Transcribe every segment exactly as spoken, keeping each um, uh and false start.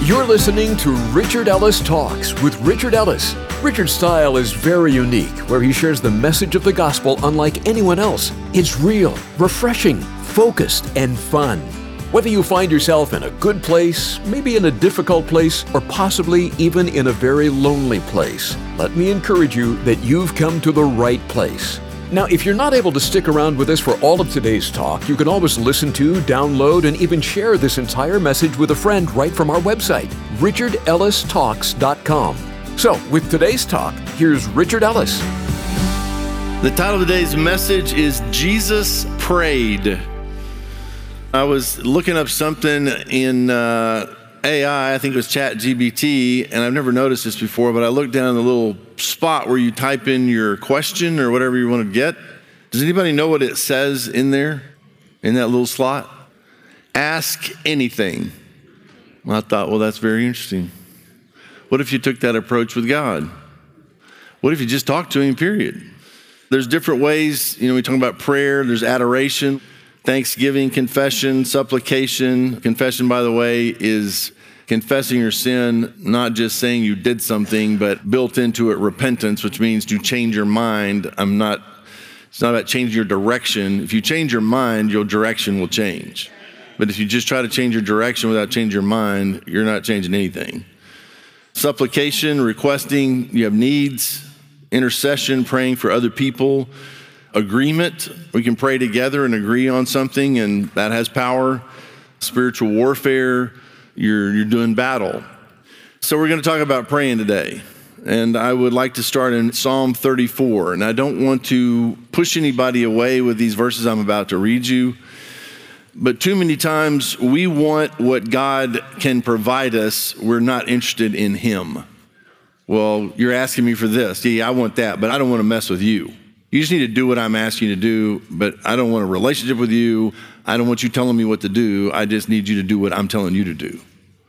You're listening to Richard Ellis Talks with Richard Ellis. Richard's style is very unique, where he shares the message of the gospel unlike anyone else. It's real, refreshing, focused, and fun. Whether you find yourself in a good place, maybe in a difficult place, or possibly even in a very lonely place, let me encourage you that you've come to the right place. Now, if you're not able to stick around with us for all of today's talk, you can always listen to, download, and even share this entire message with a friend right from our website, richard ellis talks dot com. So, with today's talk, here's Richard Ellis. The title of today's message is Jesus Prayed. I was looking up something in uh, A I, I think it was Chat G P T, and I've never noticed this before, but I looked down the little spot where you type in your question or whatever you want to get. Does anybody know what it says in there, in that little slot? Ask anything. Well, I thought, well, that's very interesting. What if you took that approach with God? What if you just talked to him, period? There's different ways, you know, we talk about prayer, there's adoration, thanksgiving, confession, supplication. Confession, by the way, is confessing your sin, not just saying you did something, but built into it repentance, which means to change your mind. I'm not, it's not about changing your direction. If you change your mind, your direction will change. But if you just try to change your direction without changing your mind, you're not changing anything. Supplication, requesting, you have needs. Intercession, praying for other people. Agreement, we can pray together and agree on something, and that has power. Spiritual warfare, you're you're doing battle. So we're going to talk about praying today. And I would like to start in Psalm thirty-four. And I don't want to push anybody away with these verses I'm about to read you. But too many times we want what God can provide us. We're not interested in him. Well, you're asking me for this. Yeah, I want that, but I don't want to mess with you. You just need to do what I'm asking you to do, but I don't want a relationship with you. I don't want you telling me what to do. I just need you to do what I'm telling you to do.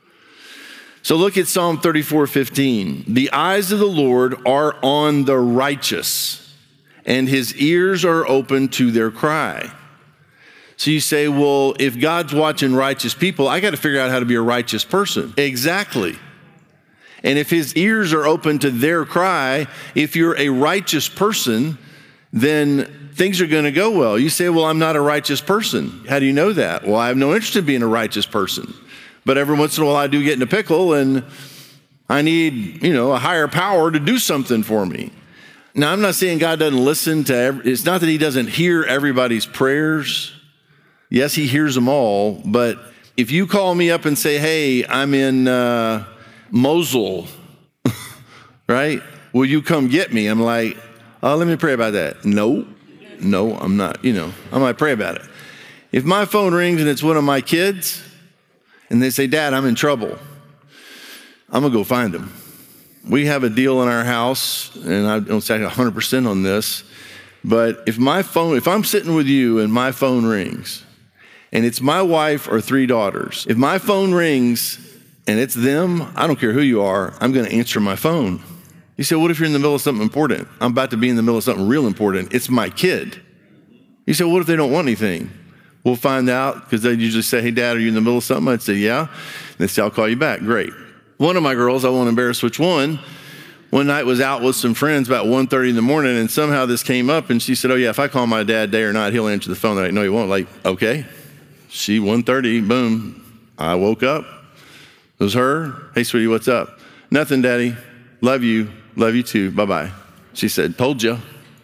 So look at Psalm thirty-four fifteen. The eyes of the Lord are on the righteous, and his ears are open to their cry. So you say, well, if God's watching righteous people, I got to figure out how to be a righteous person. Exactly. And if his ears are open to their cry, if you're a righteous person, then things are going to go well. You say, well, I'm not a righteous person. How do you know that? Well, I have no interest in being a righteous person. But every once in a while I do get in a pickle and I need, you know, a higher power to do something for me. Now, I'm not saying God doesn't listen to, every, it's not that he doesn't hear everybody's prayers. Yes, he hears them all. But if you call me up and say, hey, I'm in uh, Mosul, right? Will you come get me? I'm like, oh, let me pray about that. No, no, I'm not, you know, I might pray about it. If my phone rings and it's one of my kids and they say, Dad, I'm in trouble, I'm gonna go find them. We have a deal in our house, and I don't say one hundred percent on this, but if my phone, if I'm sitting with you and my phone rings and it's my wife or three daughters, if my phone rings and it's them, I don't care who you are, I'm gonna answer my phone. You say, what if you're in the middle of something important? I'm about to be in the middle of something real important. It's my kid. You say, what if they don't want anything? We'll find out, because they usually say, hey, Dad, are you in the middle of something? I'd say, yeah. And they say, I'll call you back. Great. One of my girls, I won't embarrass which one, one night was out with some friends about one thirty in the morning, and somehow this came up, and she said, oh, yeah, if I call my dad day or night, he'll answer the phone. I'm like, no, he won't. Like, okay. She, one thirty, boom. I woke up. It was her. Hey, sweetie, what's up? Nothing, Daddy. Love you. Love you too. Bye-bye. She said, told you.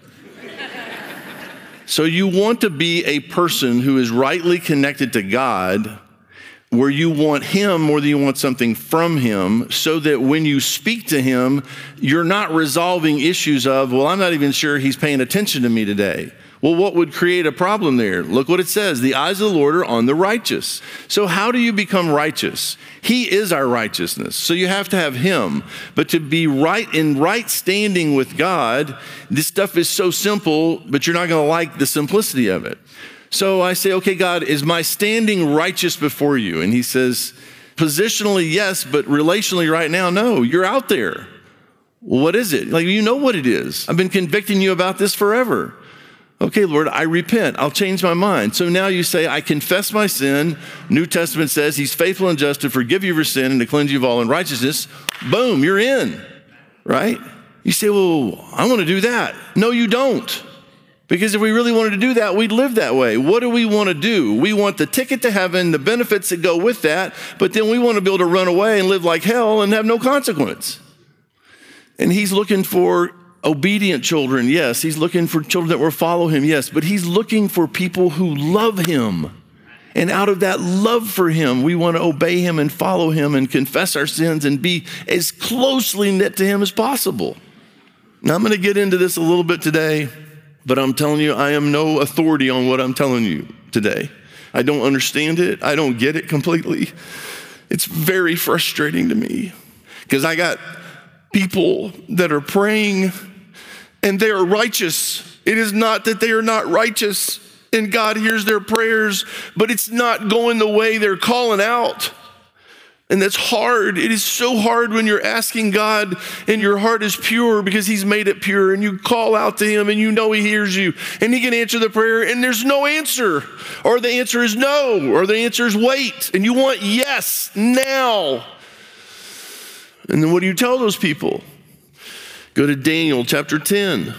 So you want to be a person who is rightly connected to God, where you want him more than you want something from him, so that when you speak to him, you're not resolving issues of, well, I'm not even sure he's paying attention to me today. Well, what would create a problem there? Look what it says. The eyes of the Lord are on the righteous. So how do you become righteous? He is our righteousness. So you have to have him. But to be right in right standing with God, this stuff is so simple, but you're not going to like the simplicity of it. So I say, okay, God, is my standing righteous before you? And he says, positionally, yes, but relationally right now, no. You're out there. Well, what is it? Like, you know what it is. I've been convicting you about this forever. Okay, Lord, I repent. I'll change my mind. So now you say, I confess my sin. New Testament says he's faithful and just to forgive you your sin and to cleanse you of all unrighteousness. Boom, you're in, right? You say, well, I want to do that. No, you don't. Because if we really wanted to do that, we'd live that way. What do we want to do? We want the ticket to heaven, the benefits that go with that, but then we want to be able to run away and live like hell and have no consequence. And he's looking for obedient children, yes. He's looking for children that will follow him, yes. But he's looking for people who love him. And out of that love for him, we want to obey him and follow him and confess our sins and be as closely knit to him as possible. Now, I'm going to get into this a little bit today, but I'm telling you, I am no authority on what I'm telling you today. I don't understand it. I don't get it completely. It's very frustrating to me because I got people that are praying and they are righteous. It is not that they are not righteous and God hears their prayers, but it's not going the way they're calling out. And that's hard. It is so hard when you're asking God and your heart is pure because he's made it pure and you call out to him and you know he hears you and he can answer the prayer and there's no answer, or the answer is no, or the answer is wait, and you want yes now. And then what do you tell those people? Go to Daniel chapter ten.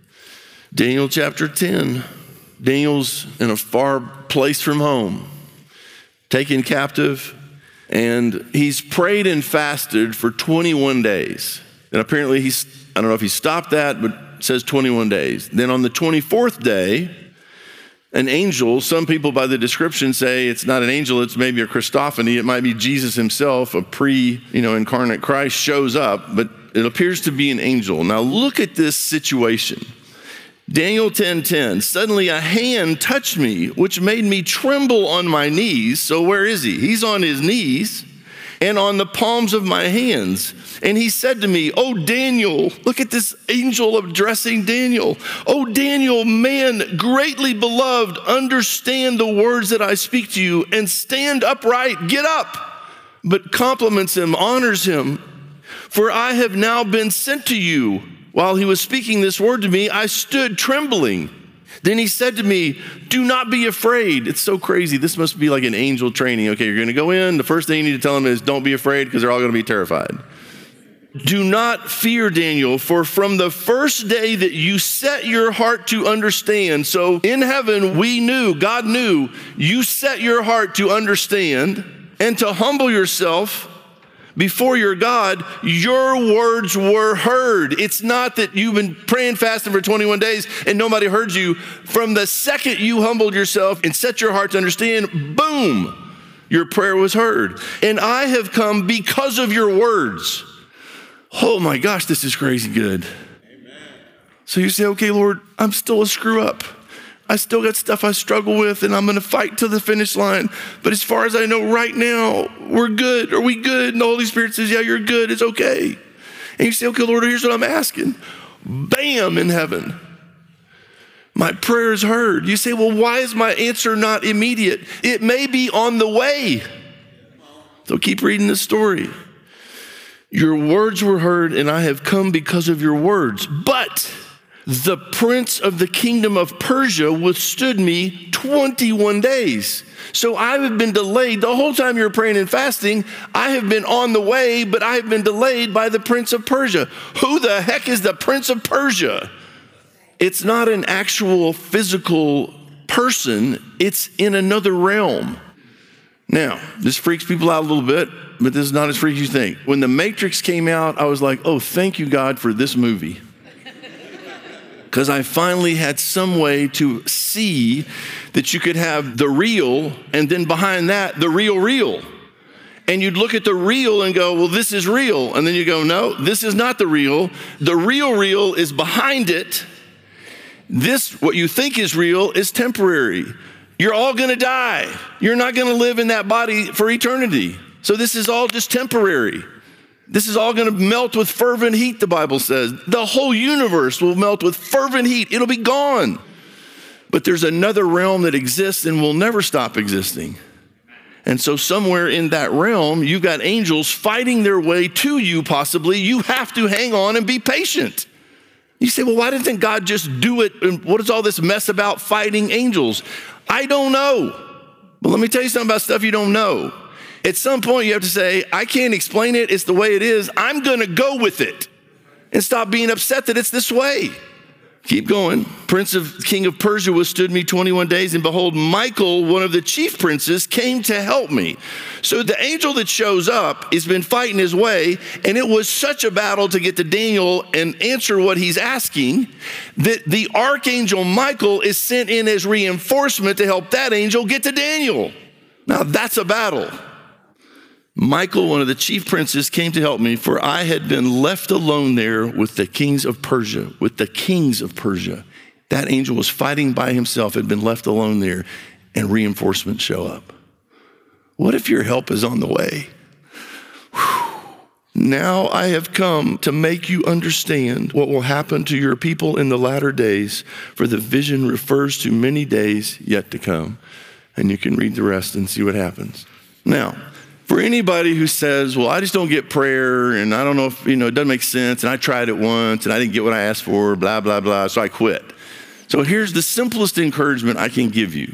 Daniel chapter ten. Daniel's in a far place from home, taken captive. And he's prayed and fasted for twenty-one days. And apparently he's, I don't know if he stopped that, but it says twenty-one days. Then on the twenty-fourth day, an angel, some people by the description say it's not an angel, it's maybe a Christophany. It might be Jesus himself, a pre, you know, incarnate Christ shows up, but it appears to be an angel. Now look at this situation. Daniel ten ten, suddenly a hand touched me, which made me tremble on my knees. So where is he? He's on his knees and on the palms of my hands. And he said to me, oh, Daniel, look at this angel addressing Daniel. Oh, Daniel, man greatly beloved, understand the words that I speak to you and stand upright, get up. But compliments him, honors him. For I have now been sent to you. While he was speaking this word to me, I stood trembling. Then he said to me, do not be afraid. It's so crazy. This must be like an angel training. Okay, you're going to go in. The first thing you need to tell them is don't be afraid because they're all going to be terrified. Do not fear, Daniel, for from the first day that you set your heart to understand. So in heaven, we knew, God knew, you set your heart to understand and to humble yourself before your God, your words were heard. It's not that you've been praying, fasting for twenty-one days and nobody heard you. From the second you humbled yourself and set your heart to understand, boom, your prayer was heard. And I have come because of your words. Oh my gosh, this is crazy good. Amen. So you say, okay, Lord, I'm still a screw up. I still got stuff I struggle with and I'm going to fight to the finish line. But as far as I know right now, we're good. Are we good? And the Holy Spirit says, yeah, you're good. It's okay. And you say, okay, Lord, here's what I'm asking. Bam, in heaven. My prayer is heard. You say, well, why is my answer not immediate? It may be on the way. So keep reading the story. Your words were heard and I have come because of your words. But the prince of the kingdom of Persia withstood me twenty-one days. So I have been delayed. The whole time you're praying and fasting, I have been on the way, but I have been delayed by the prince of Persia. Who the heck is the prince of Persia? It's not an actual physical person. It's in another realm. Now, this freaks people out a little bit, but this is not as freaky as you think. When The Matrix came out, I was like, oh, thank you, God, for this movie. Because I finally had some way to see that you could have the real, and then behind that, the real real. And you'd look at the real and go, well, this is real. And then you go, no, this is not the real. The real real is behind it. This, what you think is real, is temporary. You're all gonna die. You're not gonna live in that body for eternity. So this is all just temporary. This is all gonna melt with fervent heat, the Bible says. The whole universe will melt with fervent heat. It'll be gone. But there's another realm that exists and will never stop existing. And so somewhere in that realm, you've got angels fighting their way to you possibly. You have to hang on and be patient. You say, well, why didn't God just do it? And what is all this mess about fighting angels? I don't know. But let me tell you something about stuff you don't know. At some point, you have to say, I can't explain it. It's the way it is. I'm going to go with it and stop being upset that it's this way. Keep going. Prince of King of Persia withstood me twenty-one days, and behold, Michael, one of the chief princes, came to help me. So the angel that shows up has been fighting his way, and it was such a battle to get to Daniel and answer what he's asking that the archangel Michael is sent in as reinforcement to help that angel get to Daniel. Now that's a battle. Michael, one of the chief princes, came to help me, for I had been left alone there with the kings of Persia, with the kings of Persia. That angel was fighting by himself, had been left alone there, and reinforcements show up. What if your help is on the way? Whew. Now I have come to make you understand what will happen to your people in the latter days, for the vision refers to many days yet to come. And you can read the rest and see what happens. Now, for anybody who says, well, I just don't get prayer, and I don't know if, you know, it doesn't make sense, and I tried it once, and I didn't get what I asked for, blah, blah, blah, so I quit. So here's the simplest encouragement I can give you.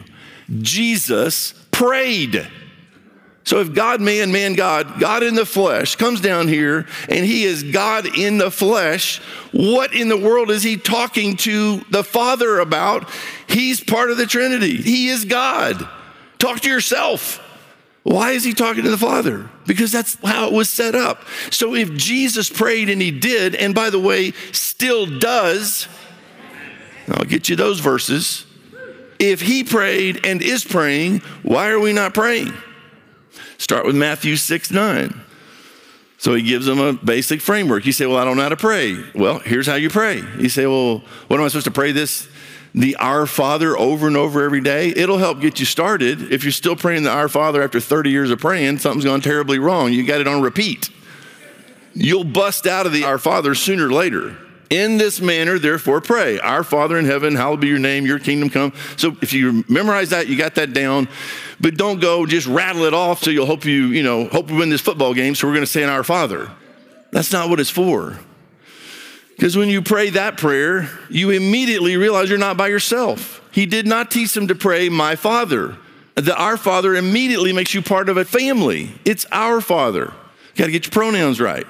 Jesus prayed. So if God, man, man, God, God in the flesh comes down here, and he is God in the flesh, what in the world is he talking to the Father about? He's part of the Trinity. He is God. Talk to yourself. Why is he talking to the Father? Because that's how it was set up. So if Jesus prayed, and he did, and by the way, still does, I'll get you those verses. If he prayed and is praying, why are we not praying? Start with Matthew six nine. So he gives them a basic framework. You say, well, I don't know how to pray. Well, here's how you pray. You say, well, what am I supposed to pray this? The Our Father over and over every day? It'll help get you started. If you're still praying the Our Father after thirty years of praying, something's gone terribly wrong. You got it on repeat. You'll bust out of the Our Father sooner or later. In this manner, therefore, pray. Our Father in heaven, hallowed be your name, your kingdom come. So if you memorize that, you got that down. But don't go just rattle it off so you'll hope you, you know, hope we win this football game, so we're going to say an Our Father. That's not what it's for. Because when you pray that prayer, you immediately realize you're not by yourself. He did not teach them to pray, my Father. The Our Father immediately makes you part of a family. It's our Father. You got to get your pronouns right.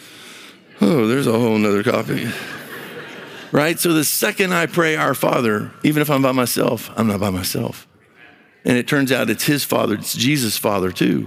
Oh, there's a whole nother copy. Right? So the second I pray our Father, even if I'm by myself, I'm not by myself. And it turns out it's his Father. It's Jesus' Father too.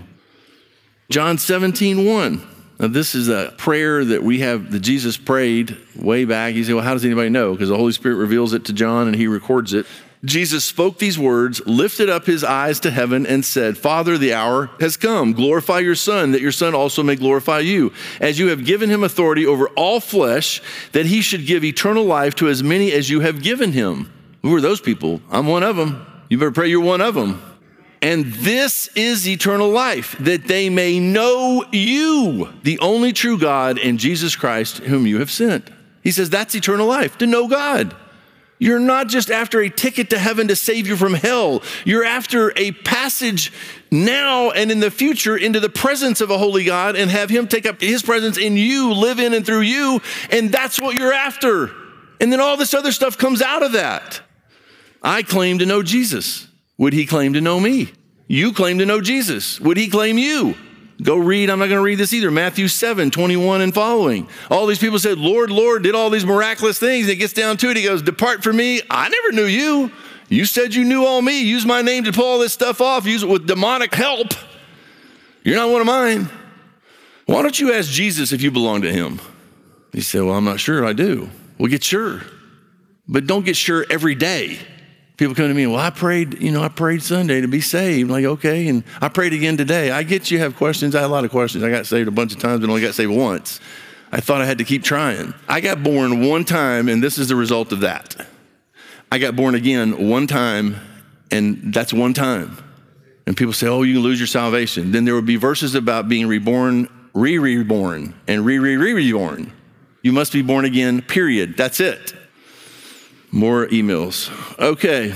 John seventeen one. Now, this is a prayer that we have, that Jesus prayed way back. You say, well, how does anybody know? Because the Holy Spirit reveals it to John and he records it. Jesus spoke these words, lifted up his eyes to heaven and said, Father, the hour has come. Glorify your Son, that your Son also may glorify you. As you have given him authority over all flesh, that he should give eternal life to as many as you have given him. Who are those people? I'm one of them. You better pray you're one of them. And this is eternal life, that they may know you, the only true God, and Jesus Christ, whom you have sent. He says that's eternal life, to know God. You're not just after a ticket to heaven to save you from hell. You're after a passage now and in the future into the presence of a holy God and have him take up his presence in you, live in and through you, and that's what you're after. And then all this other stuff comes out of that. I claim to know Jesus. Would he claim to know me? You claim to know Jesus. Would he claim you? Go read, I'm not going to read this either, Matthew seven twenty-one and following. All these people said, Lord, Lord, did all these miraculous things. It gets down to it. He goes, depart from me. I never knew you. You said you knew all me. Use my name to pull all this stuff off. Use it with demonic help. You're not one of mine. Why don't you ask Jesus if you belong to him? He said, well, I'm not sure I do. Well, get sure. But don't get sure every day. People come to me, well, I prayed, you know, I prayed Sunday to be saved. I'm like, okay, and I prayed again today. I get you have questions. I had a lot of questions. I got saved a bunch of times, but only got saved once. I thought I had to keep trying. I got born one time, and this is the result of that. I got born again one time, and that's one time. And people say, oh, you can lose your salvation. Then there would be verses about being reborn, re-reborn, and re-re-re-reborn. You must be born again, period. That's it. More emails. Okay.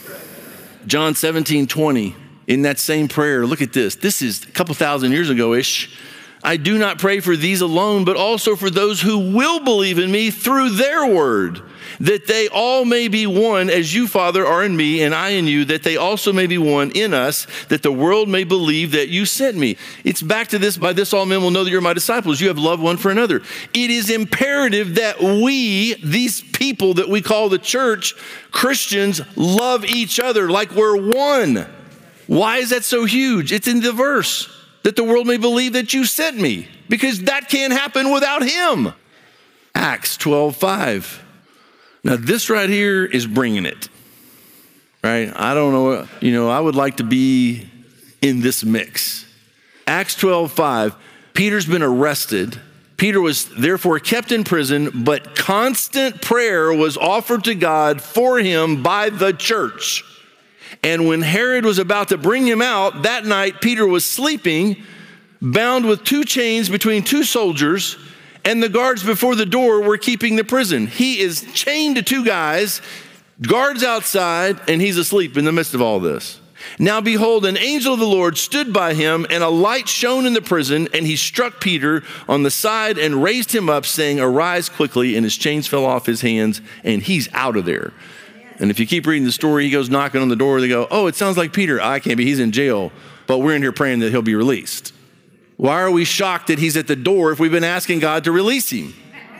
John seventeen twenty. In that same prayer, look at this. This is a couple thousand years ago-ish. I do not pray for these alone, but also for those who will believe in me through their word, that they all may be one as you, Father, are in me and I in you, that they also may be one in us, that the world may believe that you sent me. It's back to this, by this all men will know that you're my disciples. You have love one for another. It is imperative that we, these people that we call the church, Christians, love each other like we're one. Why is that so huge? It's in the verse. That the world may believe that you sent me, because that can't happen without him. Acts twelve five. Now this right here is bringing it, right? I don't know, you know, I would like to be in this mix. Acts twelve five, Peter's been arrested. Peter was therefore kept in prison, but constant prayer was offered to God for him by the church. And when Herod was about to bring him out, that night Peter was sleeping, bound with two chains between two soldiers, and the guards before the door were keeping the prison. He is chained to two guys, guards outside, and he's asleep in the midst of all this. Now behold, an angel of the Lord stood by him, and a light shone in the prison, and he struck Peter on the side and raised him up, saying, "Arise quickly," and his chains fell off his hands, and he's out of there. And if you keep reading the story, he goes knocking on the door. They go, "Oh, it sounds like Peter." I can't be. He's in jail. But we're in here praying that he'll be released. Why are we shocked that he's at the door if we've been asking God to release him?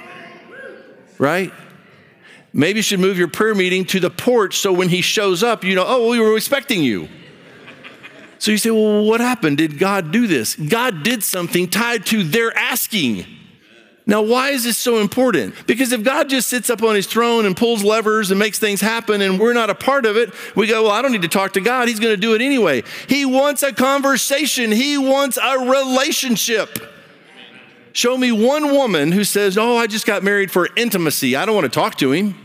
Right? Maybe you should move your prayer meeting to the porch so when he shows up, you know, "Oh, we were expecting you." So you say, "Well, what happened? Did God do this?" God did something tied to their asking. Now, why is this so important? Because if God just sits up on his throne and pulls levers and makes things happen and we're not a part of it, we go, "Well, I don't need to talk to God. He's going to do it anyway." He wants a conversation. He wants a relationship. Show me one woman who says, "Oh, I just got married for intimacy. I don't want to talk to him."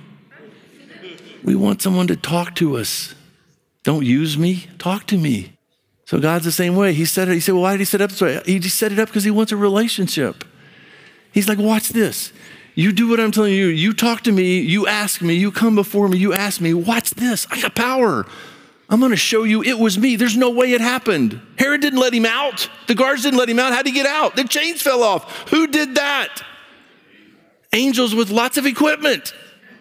We want someone to talk to us. Don't use me. Talk to me. So God's the same way. He said it. He said, "Well, why did he set it up this way?" He just set it up because he wants a relationship. He's like, "Watch this. You do what I'm telling you. You talk to me. You ask me. You come before me. You ask me. Watch this. I got power. I'm going to show you it was me. There's no way it happened. Herod didn't let him out. The guards didn't let him out. How'd he get out? The chains fell off. Who did that? Angels with lots of equipment.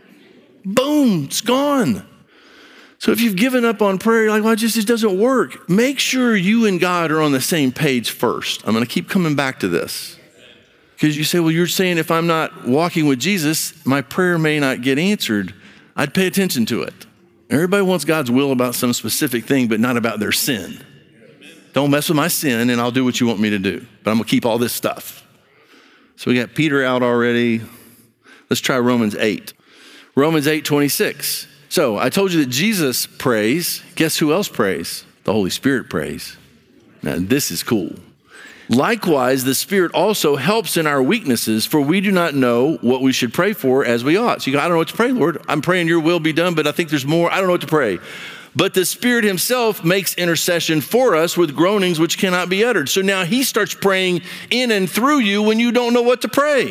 Boom, it's gone." So if you've given up on prayer, you're like, "Well, it just, it doesn't work." Make sure you and God are on the same page first. I'm going to keep coming back to this. Because you say, "Well, you're saying if I'm not walking with Jesus, my prayer may not get answered." I'd pay attention to it. Everybody wants God's will about some specific thing, but not about their sin. Don't mess with my sin and I'll do what you want me to do. But I'm going to keep all this stuff. So we got Peter out already. Let's try Romans eight. Romans eight twenty-six. So I told you that Jesus prays. Guess who else prays? The Holy Spirit prays. Now this is cool. "Likewise, the Spirit also helps in our weaknesses, for we do not know what we should pray for as we ought." So you go, "I don't know what to pray, Lord. I'm praying your will be done, but I think there's more. I don't know what to pray." But the Spirit himself makes intercession for us with groanings which cannot be uttered. So now he starts praying in and through you when you don't know what to pray.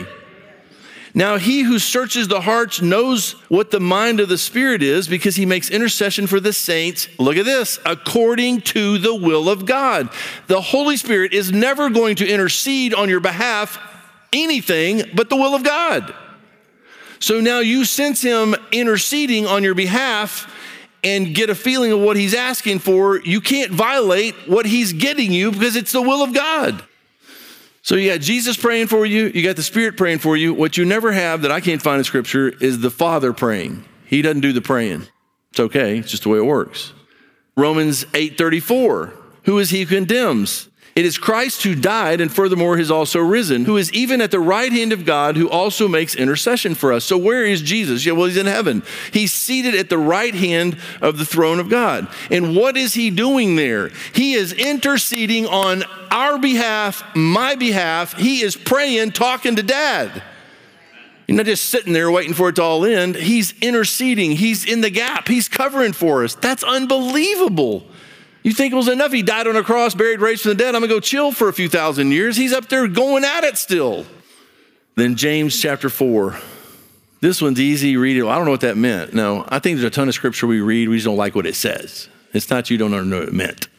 Now he who searches the hearts knows what the mind of the Spirit is, because he makes intercession for the saints, look at this, according to the will of God. The Holy Spirit is never going to intercede on your behalf anything but the will of God. So now you sense him interceding on your behalf and get a feeling of what he's asking for. You can't violate what he's getting you because it's the will of God. So you got Jesus praying for you. You got the Spirit praying for you. What you never have that I can't find in Scripture is the Father praying. He doesn't do the praying. It's okay. It's just the way it works. Romans eight thirty-four. Who is he who condemns? It is Christ who died and furthermore has also risen, who is even at the right hand of God, who also makes intercession for us. So where is Jesus? Yeah, well, he's in heaven. He's seated at the right hand of the throne of God. And what is he doing there? He is interceding on our behalf, my behalf. He is praying, talking to Dad. He's not just sitting there waiting for it to all end. He's interceding. He's in the gap. He's covering for us. That's unbelievable. You think it was enough? He died on a cross, buried, raised from the dead. I'm going to go chill for a few thousand years. He's up there going at it still. Then James chapter four. This one's easy. Read it. Well, I don't know what that meant. No, I think there's a ton of scripture we read. We just don't like what it says. It's not you don't know what it meant.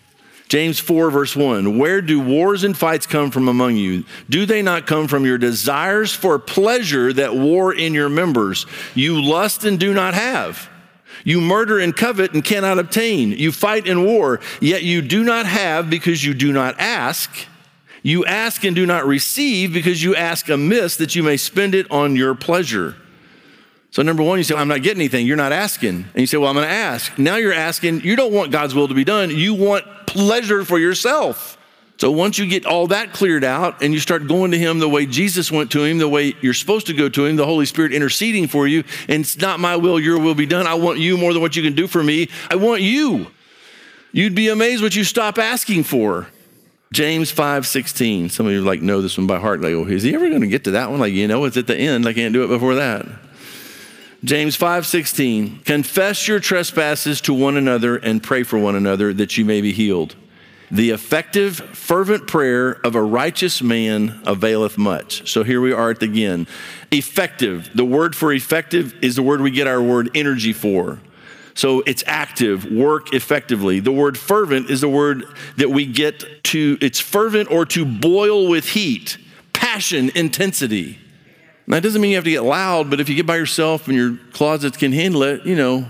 James four, verse one, where do wars and fights come from among you? Do they not come from your desires for pleasure that war in your members? You lust and do not have. You murder and covet and cannot obtain. You fight in war, yet you do not have because you do not ask. You ask and do not receive because you ask amiss that you may spend it on your pleasure. So number one, you say, I'm not getting anything. You're not asking. And you say, well, I'm going to ask. Now you're asking. You don't want God's will to be done. You want pleasure for yourself. So once you get all that cleared out and you start going to him the way Jesus went to him, the way you're supposed to go to him, the Holy Spirit interceding for you, and it's not my will, your will be done. I want you more than what you can do for me. I want you. You'd be amazed what you stop asking for. James five sixteen. Some of you like know this one by heart. Like, oh, is he ever going to get to that one? Like, you know, it's at the end. I can't do it before that. James five sixteen, confess your trespasses to one another and pray for one another that you may be healed. The effective, fervent prayer of a righteous man availeth much. So here we are at the again. Effective. The word for effective is the word we get our word energy for. So it's active, work effectively. The word fervent is the word that we get to, it's fervent or to boil with heat, passion, intensity. Now, it doesn't mean you have to get loud, but if you get by yourself and your closets can handle it, you know,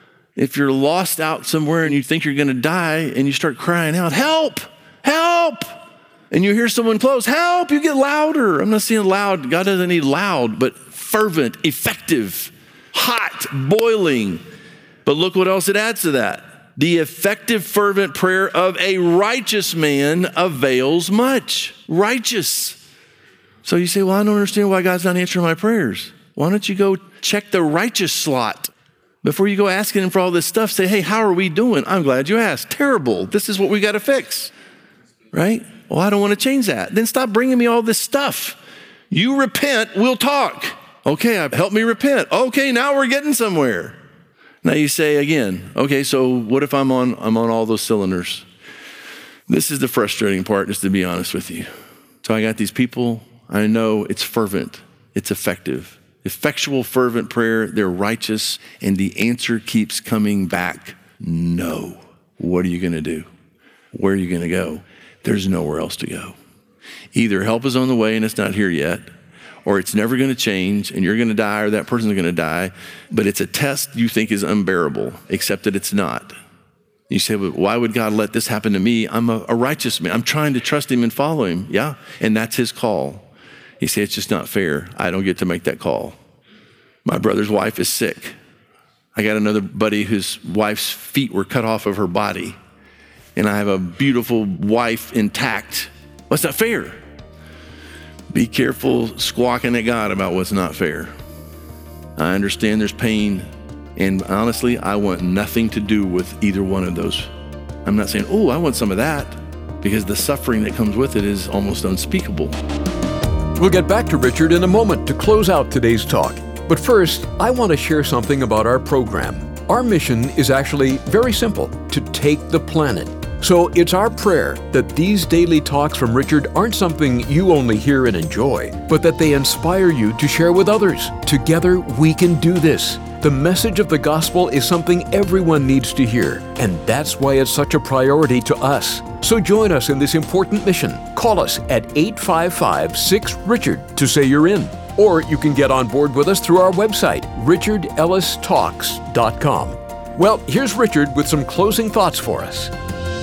if you're lost out somewhere and you think you're going to die and you start crying out, help, help, and you hear someone close, help, you get louder. I'm not saying loud. God doesn't need loud, but fervent, effective, hot, boiling. But look what else it adds to that. The effective, fervent prayer of a righteous man avails much. Righteous. So you say, well, I don't understand why God's not answering my prayers. Why don't you go check the righteous slot before you go asking him for all this stuff? Say, hey, how are we doing? I'm glad you asked. Terrible. This is what we got to fix, right? Well, I don't want to change that. Then stop bringing me all this stuff. You repent, we'll talk. Okay, help me repent. Okay, now we're getting somewhere. Now you say again, okay, so what if I'm on, I'm on all those cylinders? This is the frustrating part, just to be honest with you. So I got these people. I know it's fervent, it's effective. Effectual, fervent prayer, they're righteous, and the answer keeps coming back, no. What are you gonna do? Where are you gonna go? There's nowhere else to go. Either help is on the way and it's not here yet, or it's never gonna change and you're gonna die or that person's gonna die, but it's a test you think is unbearable, except that it's not. You say, well, why would God let this happen to me? I'm a, a righteous man. I'm trying to trust him and follow him. Yeah, and that's his call. You say, it's just not fair. I don't get to make that call. My brother's wife is sick. I got another buddy whose wife's feet were cut off of her body. And I have a beautiful wife intact. What's not fair? Be careful squawking at God about what's not fair. I understand there's pain. And honestly, I want nothing to do with either one of those. I'm not saying, oh, I want some of that, because the suffering that comes with it is almost unspeakable. We'll get back to Richard in a moment to close out today's talk. But first, I want to share something about our program. Our mission is actually very simple, to take the planet. So it's our prayer that these daily talks from Richard aren't something you only hear and enjoy, but that they inspire you to share with others. Together, we can do this. The message of the gospel is something everyone needs to hear, and that's why it's such a priority to us. So join us in this important mission. Call us at eight five five, six, Richard to say you're in. Or you can get on board with us through our website, richard ellis talks dot com. Well, here's Richard with some closing thoughts for us.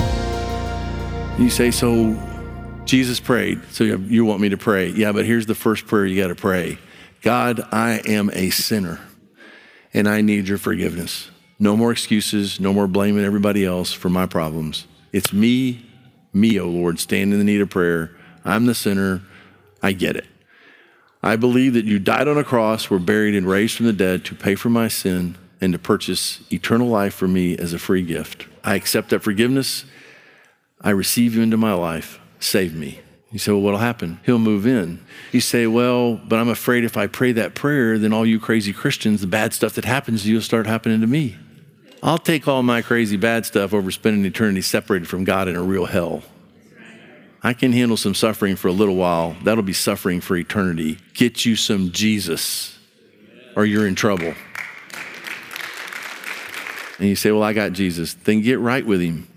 You say, so Jesus prayed, so you want me to pray. Yeah, but here's the first prayer you got to pray. God, I am a sinner, and I need your forgiveness. No more excuses, no more blaming everybody else for my problems. It's me, me, oh Lord, standing in the need of prayer. I'm the sinner. I get it. I believe that you died on a cross, were buried and raised from the dead to pay for my sin and to purchase eternal life for me as a free gift. I accept that forgiveness. I receive you into my life. Save me. You say, well, what'll happen? He'll move in. You say, well, but I'm afraid if I pray that prayer, then all you crazy Christians, the bad stuff that happens to you will start happening to me. I'll take all my crazy bad stuff over spending eternity separated from God in a real hell. I can handle some suffering for a little while. That'll be suffering for eternity. Get you some Jesus or you're in trouble. And you say, well, I got Jesus. Then get right with him.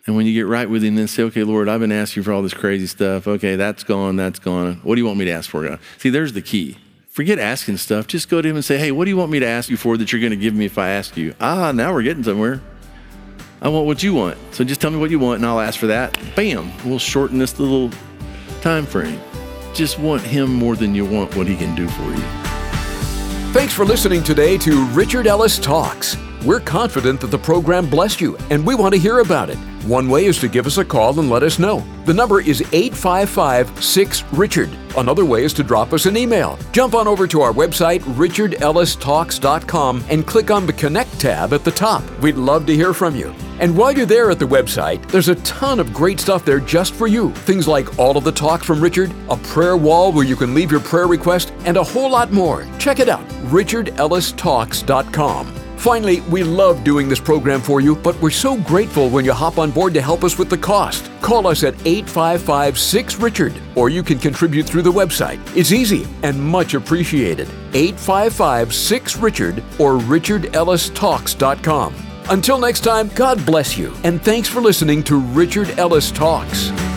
And when you get right with him, then say, okay, Lord, I've been asking you for all this crazy stuff. Okay, that's gone, that's gone. What do you want me to ask for, God? See, there's the key. Forget asking stuff. Just go to him and say, hey, what do you want me to ask you for that you're going to give me if I ask you? Ah, now we're getting somewhere. I want what you want. So just tell me what you want and I'll ask for that. Bam, we'll shorten this little time frame. Just want him more than you want what he can do for you. Thanks for listening today to Richard Ellis Talks. We're confident that the program blessed you, and we want to hear about it. One way is to give us a call and let us know. The number is eight five five, six, Richard. Another way is to drop us an email. Jump on over to our website, richard ellis talks dot com, and click on the Connect tab at the top. We'd love to hear from you. And while you're there at the website, there's a ton of great stuff there just for you. Things like all of the talks from Richard, a prayer wall where you can leave your prayer request, and a whole lot more. Check it out, richard ellis talks dot com. Finally, we love doing this program for you, but we're so grateful when you hop on board to help us with the cost. Call us at eight five five, six, Richard, or you can contribute through the website. It's easy and much appreciated. eight five five, six, Richard or richard ellis talks dot com. Until next time, God bless you, and thanks for listening to Richard Ellis Talks.